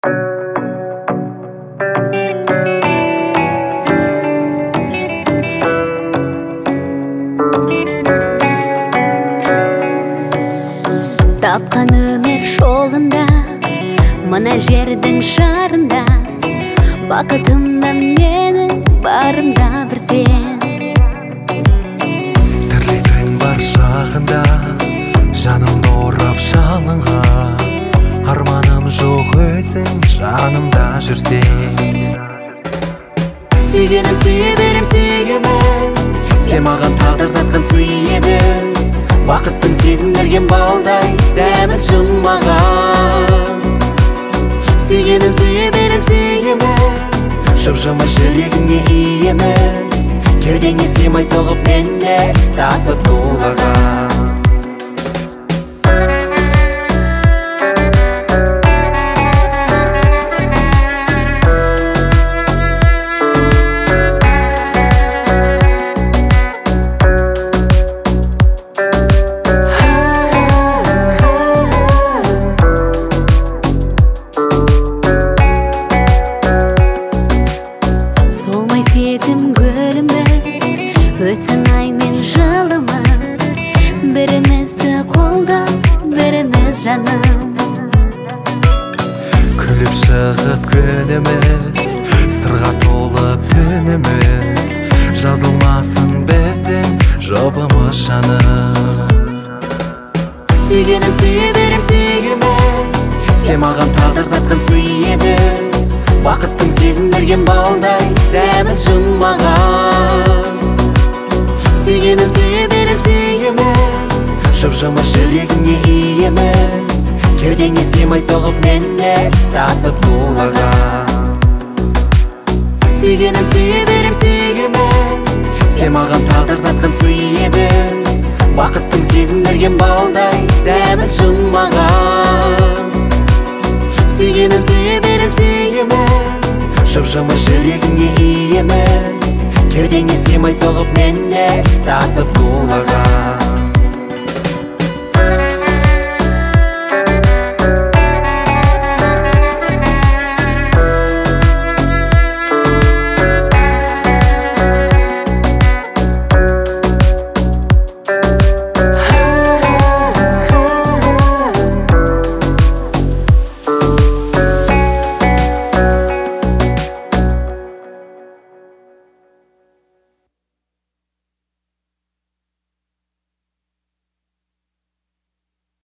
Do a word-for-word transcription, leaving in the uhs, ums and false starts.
Тапқан өмір жолында, мына жердің шарында, бақытымда менің барымда бір сен. Тірліктің бар шағында, жанымды орап жалынға, арманым жоқ өзің жанымда жүрсең. Сүйгенім сүйе берем сүйгенім, сен маған тағдыр татқан сый едің. Бақыттың сезім берген балдай дәмін жұммаған. Сүйгенім сүйе берем сүйгенім, жып-жылмыр жүрегіңе иемін. кеудеңе сыймай соғып менде тасып тулаған. Сезім гүліміз, өтсін ай мен жылымыз, бірімізді қолдап, біріміз жаным. Күліп шығып күніміз, сырға толып түніміз, жазылмасын біздің жұбымыз жаным. Сүйгенім сүйе берем сүйгенім, сен маған тағдыр татқан сый едің. Бақыттың сезім берген балдай дәмін жұммаған. Сүйгенім сүйе берем сүйгенім, жып-жылмыр жүрегіңе иемін. кеудеңе сыймай соғып менде тасып тулаған. Сүйгенім сүйе берем сүйгенім, сен маған тағдыр татқан сый едің. Бақыттың сезім берген балдай дәмін жұммаған. Сүйгенім сүйе берем сүйгенім, жып-жылмыр жүрегіңе иемін. кеудеңе сыймай соғып менде тасып тулаған.